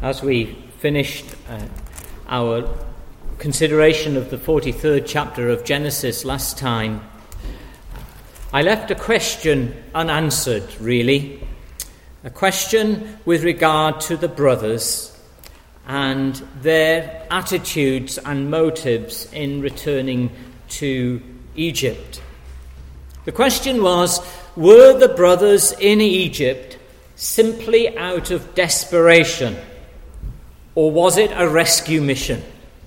As we finished our consideration of the 43rd chapter of Genesis last time, I left a question unanswered, really. A question with regard to the brothers and their attitudes and motives in returning to Egypt. The question was, were the brothers in Egypt simply out of desperation, or was it a rescue mission?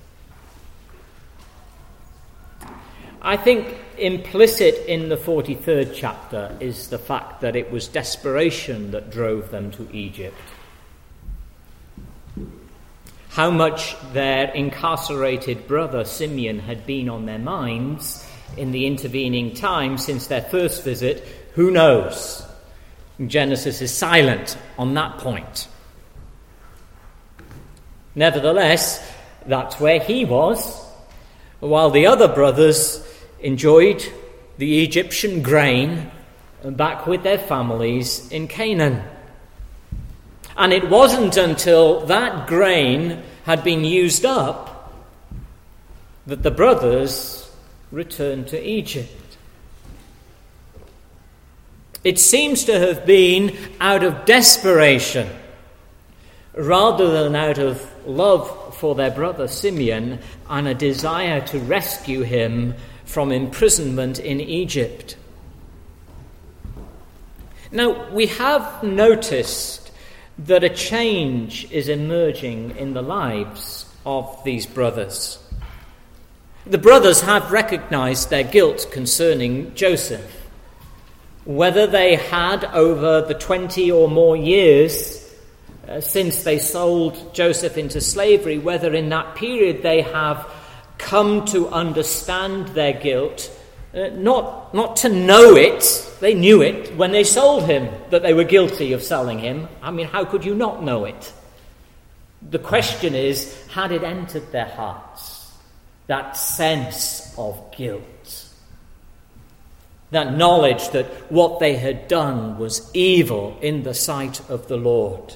I think implicit in the 43rd chapter is the fact that it was desperation that drove them to Egypt. How much their incarcerated brother Simeon had been on their minds in the intervening time since their first visit, who knows? Genesis is silent on that point. Nevertheless, that's where he was, while the other brothers enjoyed the Egyptian grain back with their families in Canaan. And it wasn't until that grain had been used up that the brothers returned to Egypt. It seems to have been out of desperation rather than out of love for their brother Simeon and a desire to rescue him from imprisonment in Egypt. Now, we have noticed that a change is emerging in the lives of these brothers. The brothers have recognized their guilt concerning Joseph. Whether they had over the 20 or more years since they sold Joseph into slavery, whether in that period they have come to understand their guilt, not to know it. They knew it when they sold him, that they were guilty of selling him. I mean, how could you not know it? The question is, had it entered their hearts, that sense of guilt, that knowledge that what they had done was evil in the sight of the Lord?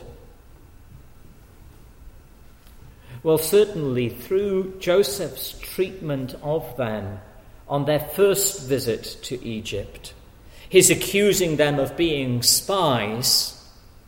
Well, certainly through Joseph's treatment of them on their first visit to Egypt, his accusing them of being spies,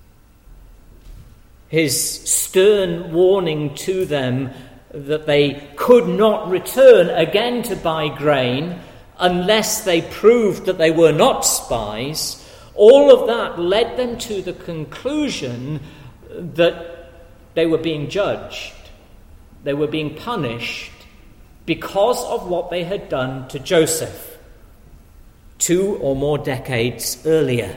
his stern warning to them that they could not return again to buy grain unless they proved that they were not spies, all of that led them to the conclusion that they were being judged. They were being punished because of what they had done to Joseph 2 or more decades earlier.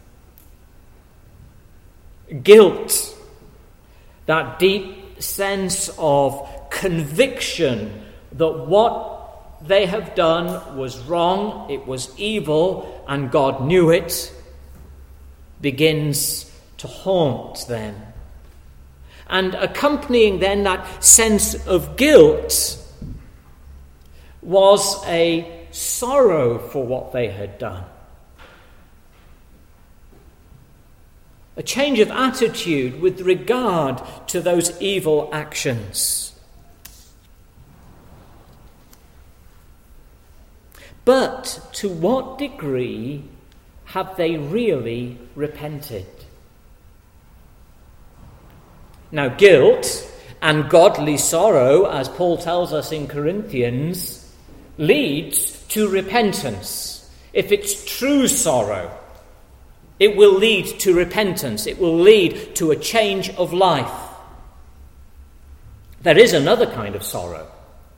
Guilt, that deep sense of conviction that what they have done was wrong, it was evil, and God knew it, begins to haunt them. And accompanying then that sense of guilt was a sorrow for what they had done. A change of attitude with regard to those evil actions. But to what degree have they really repented? Now, guilt and godly sorrow, as Paul tells us in Corinthians, leads to repentance. If it's true sorrow, it will lead to repentance. It will lead to a change of life. There is another kind of sorrow.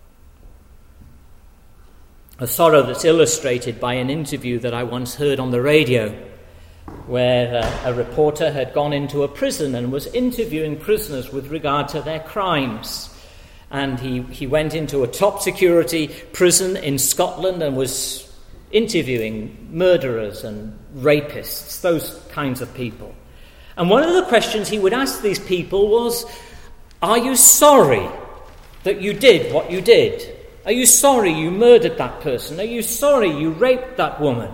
A sorrow that's illustrated by an interview that I once heard on the radio, where a reporter had gone into a prison and was interviewing prisoners with regard to their crimes. And he went into a top security prison in Scotland and was interviewing murderers and rapists, those kinds of people. And one of the questions he would ask these people was, are you sorry that you did what you did? Are you sorry you murdered that person? Are you sorry you raped that woman?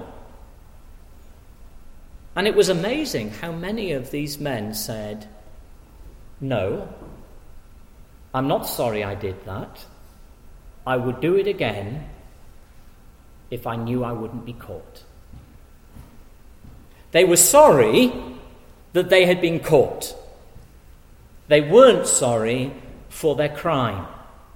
And it was amazing how many of these men said, No, I'm not sorry I did that. I would do it again if I knew I wouldn't be caught. They were sorry that they had been caught. They weren't sorry for their crime.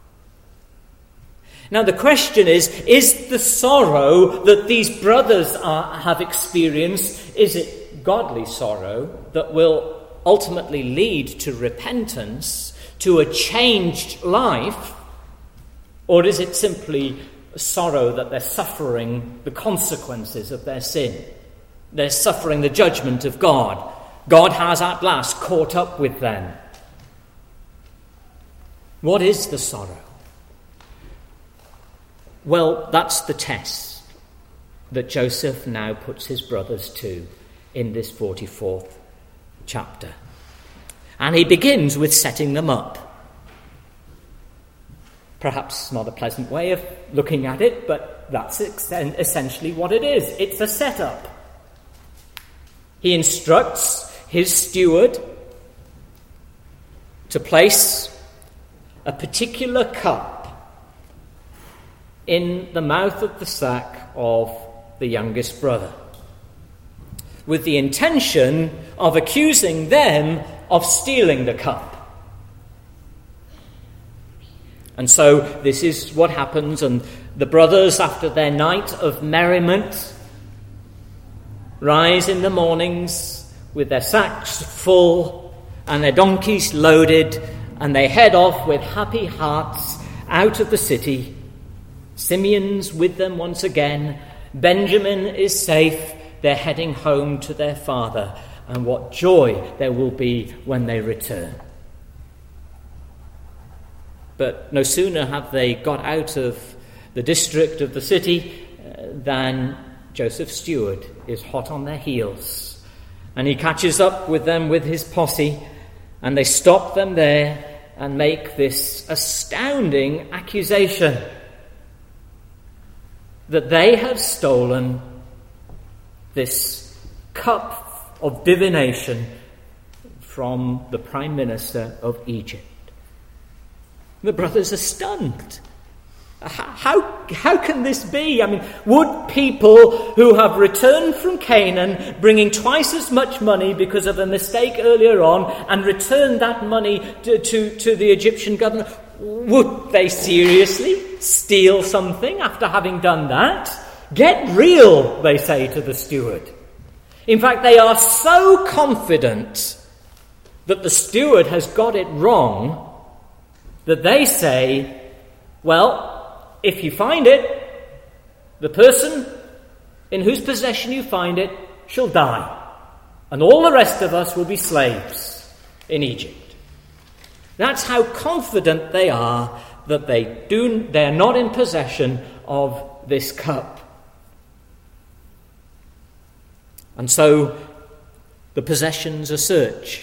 Now the question is the sorrow that these brothers have experienced, is it godly sorrow that will ultimately lead to repentance, to a changed life, or is it simply sorrow that they're suffering the consequences of their sin? They're suffering the judgment of God. God has at last caught up with them. What is the sorrow? Well, that's the test that Joseph now puts his brothers to in this 44th chapter. And he begins with setting them up. Perhaps not a pleasant way of looking at it, but that's essentially what it is. It's a setup. He instructs his steward to place a particular cup in the mouth of the sack of the youngest brother, with the intention of accusing them of stealing the cup. And so this is what happens, and the brothers, after their night of merriment, rise in the mornings with their sacks full and their donkeys loaded, and they head off with happy hearts out of the city. Simeon's with them once again. Benjamin is safe. They're heading home to their father. And what joy there will be when they return. But no sooner have they got out of the district of the city than Joseph's steward is hot on their heels. And he catches up with them with his posse, and they stop them there and make this astounding accusation that they have stolen this cup of divination from the Prime Minister of Egypt. The brothers are stunned. How can this be? I mean, would people who have returned from Canaan, bringing twice as much money because of a mistake earlier on, and return that money to the Egyptian governor, would they seriously steal something after having done that? Get real, they say to the steward. In fact, they are so confident that the steward has got it wrong that they say, well, if you find it, the person in whose possession you find it shall die, and all the rest of us will be slaves in Egypt. That's how confident they are that they're not in possession of this cup. And so the possessions are searched.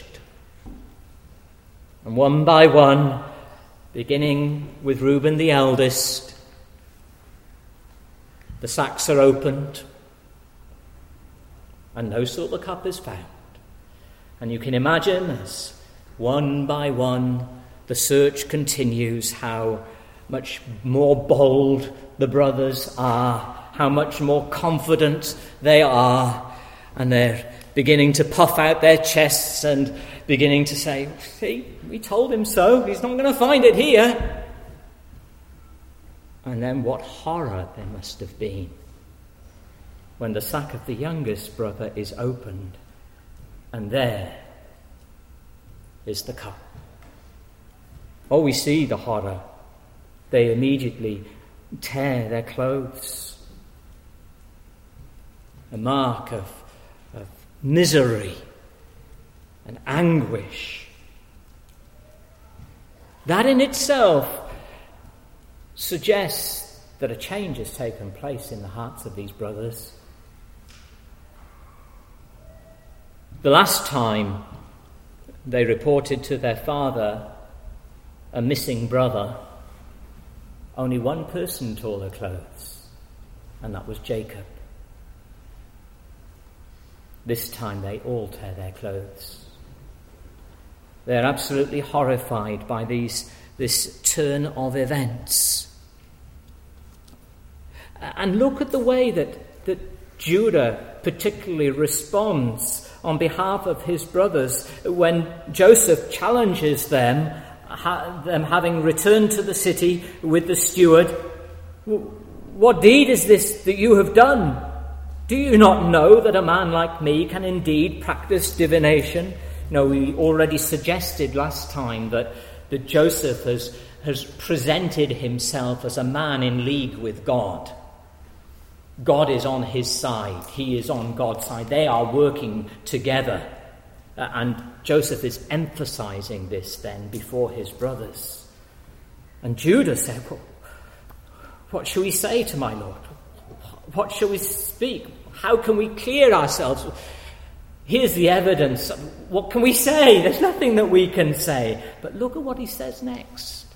And one by one, beginning with Reuben the eldest, the sacks are opened, and no silver cup is found. And you can imagine as one by one the search continues, how much more bold the brothers are, how much more confident they are, and they're beginning to puff out their chests and beginning to say, see, we told him so, he's not going to find it here. And then what horror there must have been when the sack of the youngest brother is opened, and there is the cup. Oh, we see the horror. They immediately tear their clothes. A mark of misery and anguish. That in itself suggests that a change has taken place in the hearts of these brothers. The last time they reported to their father a missing brother, only one person tore their clothes, and that was Jacob. This time they all tear their clothes. They're absolutely horrified by this turn of events. And look at the way that Judah particularly responds on behalf of his brothers when Joseph challenges them having returned to the city with the steward. What deed is this that you have done? Do you not know that a man like me can indeed practice divination? We already suggested last time that Joseph has presented himself as a man in league with God. God is on his side. He is on God's side. They are working together. And Joseph is emphasizing this then before his brothers. And Judah said, well, what shall we say to my Lord? What shall we speak? How can we clear ourselves? Here's the evidence. What can we say? There's nothing that we can say. But look at what he says next.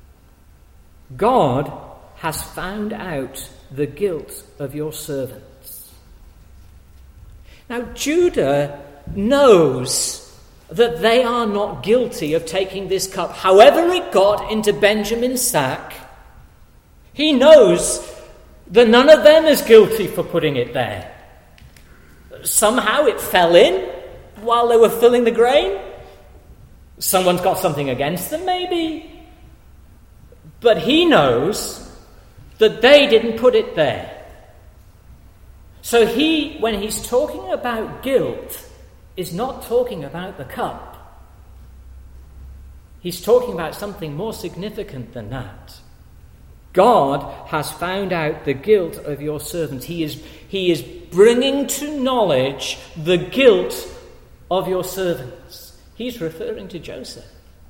God has found out the guilt of your servants. Now, Judah knows that they are not guilty of taking this cup. However it got into Benjamin's sack, he knows that none of them is guilty for putting it there. Somehow it fell in while they were filling the grain. Someone's got something against them, maybe. But he knows that they didn't put it there. So when he's talking about guilt, is not talking about the cup. He's talking about something more significant than that. God has found out the guilt of your servants. He is bringing to knowledge the guilt of your servants. He's referring to Joseph.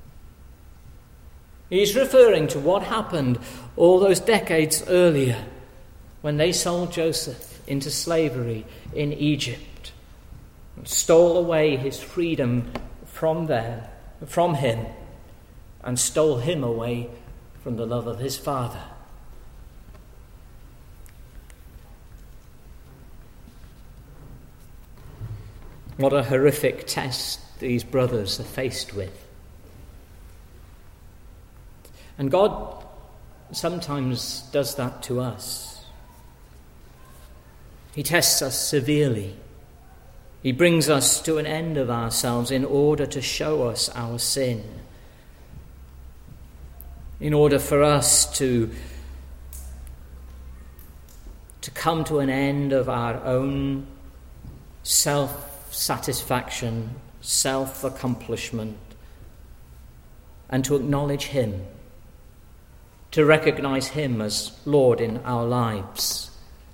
He's referring to what happened all those decades earlier when they sold Joseph into slavery in Egypt and stole away his freedom from him, and stole him away from the love of his father. What a horrific test these brothers are faced with. And God sometimes does that to us. He tests us severely. He brings us to an end of ourselves in order to show us our sin. In order for us to come to an end of our own self-satisfaction, self-accomplishment, and to acknowledge him, to recognize him as Lord in our lives.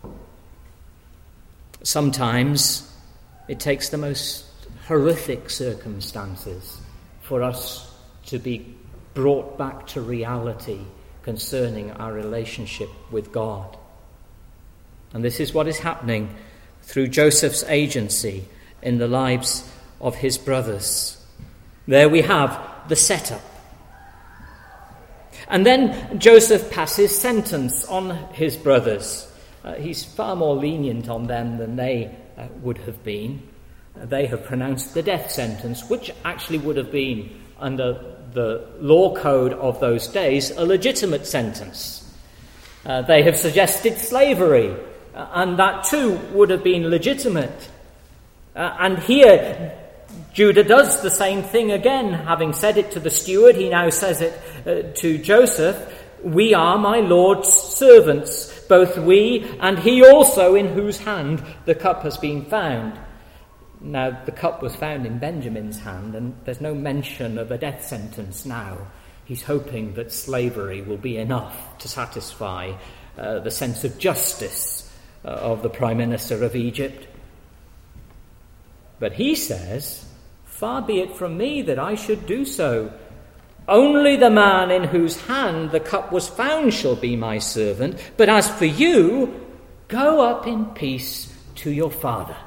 Sometimes it takes the most horrific circumstances for us to be brought back to reality concerning our relationship with God. And this is what is happening through Joseph's agency in the lives of his brothers. There we have the setup. And then Joseph passes sentence on his brothers. He's far more lenient on them than they would have been. They have pronounced the death sentence, which actually would have been, under the law code of those days, a legitimate sentence. They have suggested slavery, and that too would have been legitimate. And here Judah does the same thing again. Having said it to the steward, he now says it to Joseph. We are my Lord's servants, both we and he also in whose hand the cup has been found. Now, the cup was found in Benjamin's hand, and there's no mention of a death sentence now. He's hoping that slavery will be enough to satisfy the sense of justice of the Prime Minister of Egypt. But he says, far be it from me that I should do so. Only the man in whose hand the cup was found shall be my servant. But as for you, go up in peace to your father.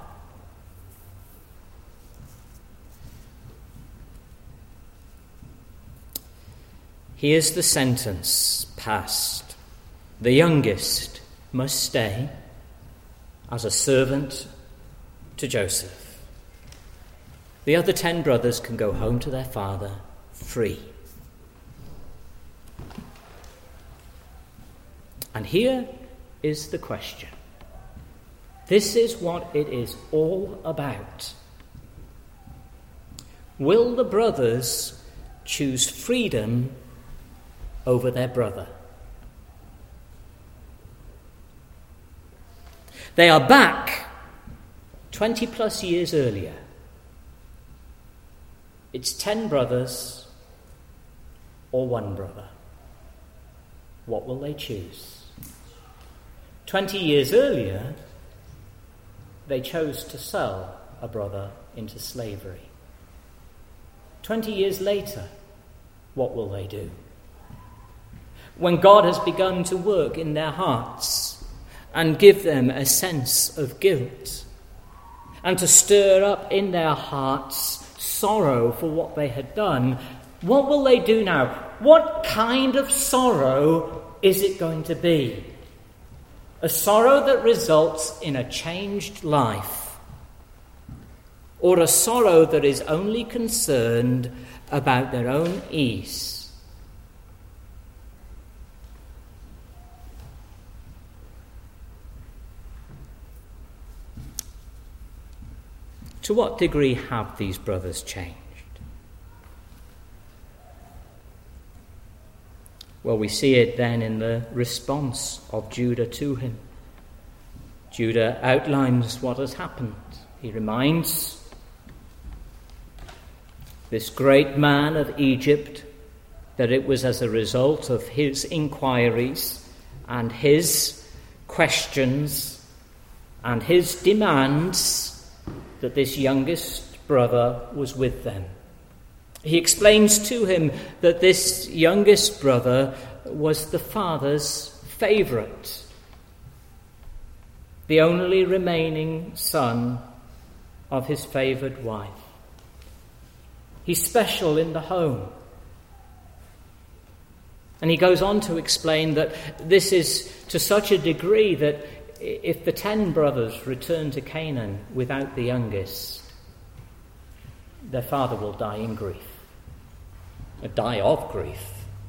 Here's the sentence passed. The youngest must stay as a servant to Joseph. the other 10 brothers can go home to their father free. And here is the question. This is what it is all about. Will the brothers choose freedom over their brother? They are back 20 plus years earlier. It's 10 brothers or 1 brother. What will they choose? 20 years earlier, they chose to sell a brother into slavery. 20 years later, what will they do? When God has begun to work in their hearts and give them a sense of guilt, and to stir up in their hearts sorrow for what they had done, what will they do now? What kind of sorrow is it going to be? A sorrow that results in a changed life, or a sorrow that is only concerned about their own ease? To what degree have these brothers changed? Well, we see it then in the response of Judah to him. Judah outlines what has happened. He reminds this great man of Egypt that it was as a result of his inquiries and his questions and his demands that this youngest brother was with them. He explains to him that this youngest brother was the father's favourite, the only remaining son of his favoured wife. He's special in the home. And he goes on to explain that this is to such a degree that if the 10 brothers return to Canaan without the youngest, their father will die in grief, die of grief.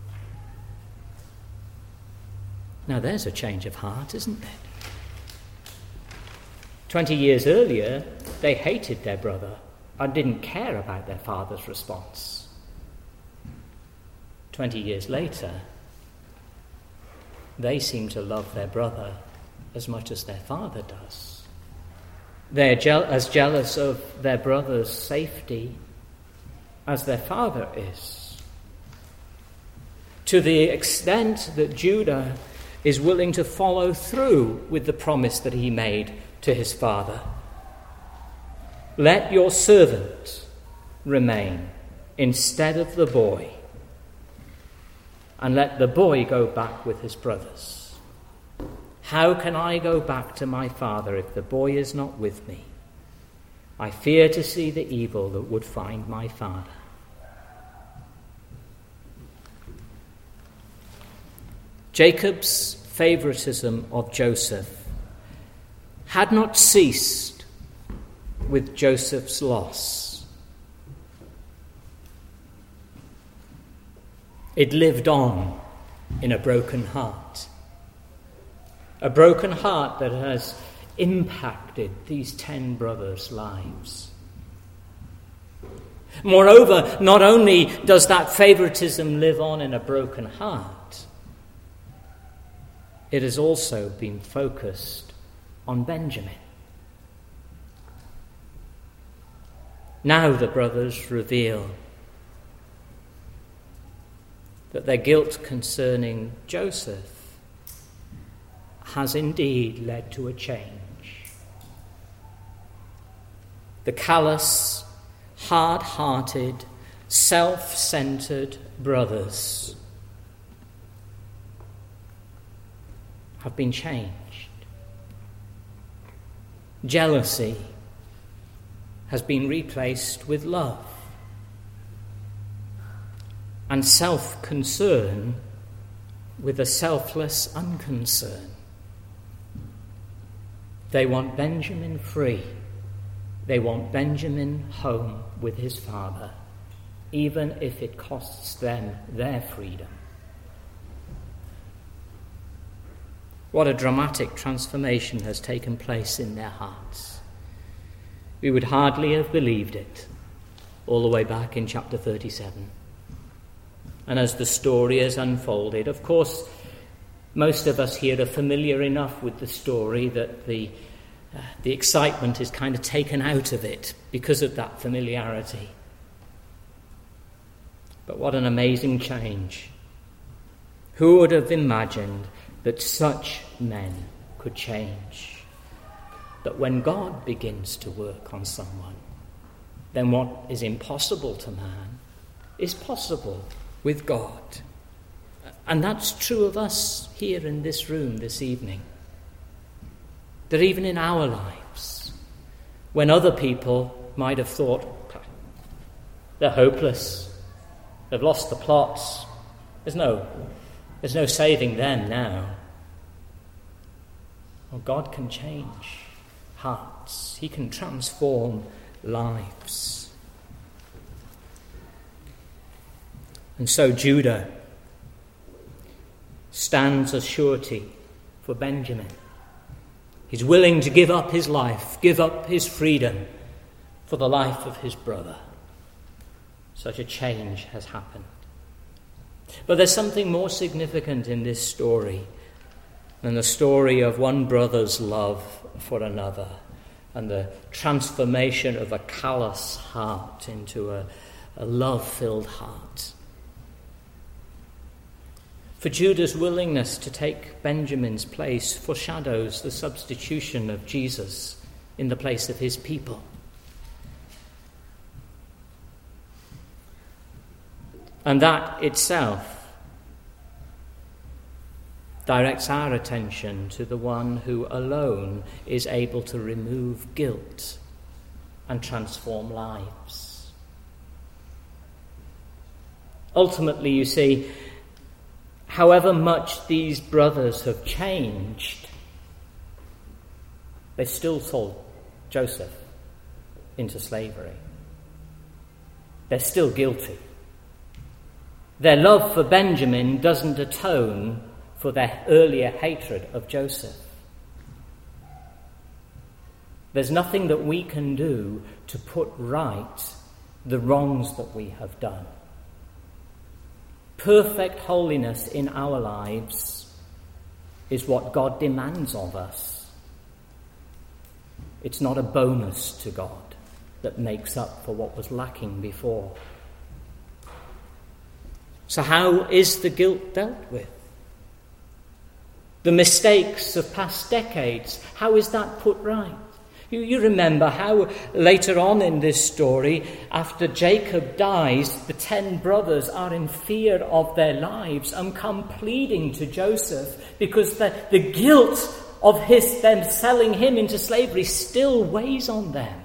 Now there's a change of heart, isn't there? 20 years earlier, they hated their brother and didn't care about their father's response. 20 years later, they seem to love their brother as much as their father does. They're as jealous of their brother's safety as their father is. To the extent that Judah is willing to follow through with the promise that he made to his father. Let your servant remain instead of the boy, and let the boy go back with his brothers. How can I go back to my father if the boy is not with me? I fear to see the evil that would find my father. Jacob's favoritism of Joseph had not ceased with Joseph's loss. It lived on in a broken heart. A broken heart that has impacted these 10 brothers' lives. Moreover, not only does that favoritism live on in a broken heart, it has also been focused on Benjamin. Now the brothers reveal that their guilt concerning Joseph has indeed led to a change. The callous, hard-hearted, self-centered brothers have been changed. Jealousy has been replaced with love, and self-concern with a selfless unconcern. They want Benjamin free, They want Benjamin home with his father, even if it costs them their freedom. What a dramatic transformation has taken place in their hearts. We would hardly have believed it all the way back in chapter 37. And as the story has unfolded, of course, most of us here are familiar enough with the story that the excitement is kind of taken out of it because of that familiarity. But what an amazing change. Who would have imagined that such men could change? That when God begins to work on someone, then what is impossible to man is possible with God. And that's true of us here in this room this evening. That even in our lives, when other people might have thought, they're hopeless, they've lost the plots, there's no saving them now. Well, God can change hearts. He can transform lives. And so Judah stands as surety for Benjamin. He's willing to give up his life, give up his freedom for the life of his brother. Such a change has happened. But there's something more significant in this story than the story of one brother's love for another and the transformation of a callous heart into a love-filled heart. For Judah's willingness to take Benjamin's place foreshadows the substitution of Jesus in the place of his people. And that itself directs our attention to the one who alone is able to remove guilt and transform lives. Ultimately, you see, however much these brothers have changed, they still sold Joseph into slavery. They're still guilty. Their love for Benjamin doesn't atone for their earlier hatred of Joseph. There's nothing that we can do to put right the wrongs that we have done. Perfect holiness in our lives is what God demands of us. It's not a bonus to God that makes up for what was lacking before. So how is the guilt dealt with? The mistakes of past decades, how is that put right? You remember how later on in this story, after Jacob dies, the 10 brothers are in fear of their lives and come pleading to Joseph because the guilt of them selling him into slavery still weighs on them.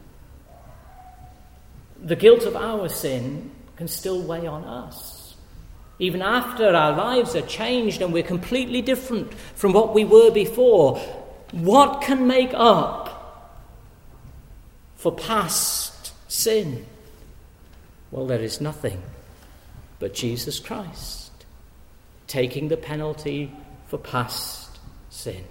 The guilt of our sin can still weigh on us. Even after our lives are changed and we're completely different from what we were before, what can make up for past sin? Well, there is nothing but Jesus Christ taking the penalty for past sin.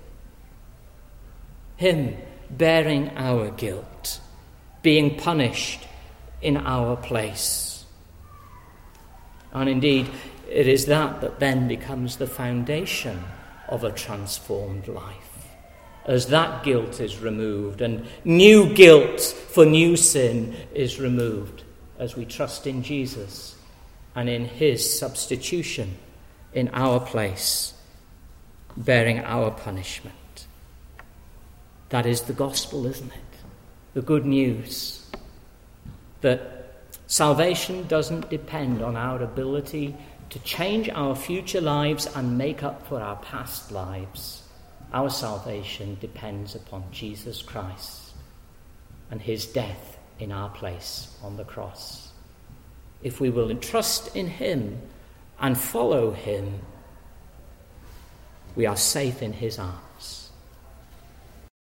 Him bearing our guilt, being punished in our place. And indeed, it is that then becomes the foundation of a transformed life. As that guilt is removed and new guilt for new sin is removed as we trust in Jesus and in his substitution in our place, bearing our punishment. That is the gospel, isn't it? The good news that salvation doesn't depend on our ability to change our future lives and make up for our past lives. Our salvation depends upon Jesus Christ and his death in our place on the cross. If we will trust in him and follow him, we are safe in his arms.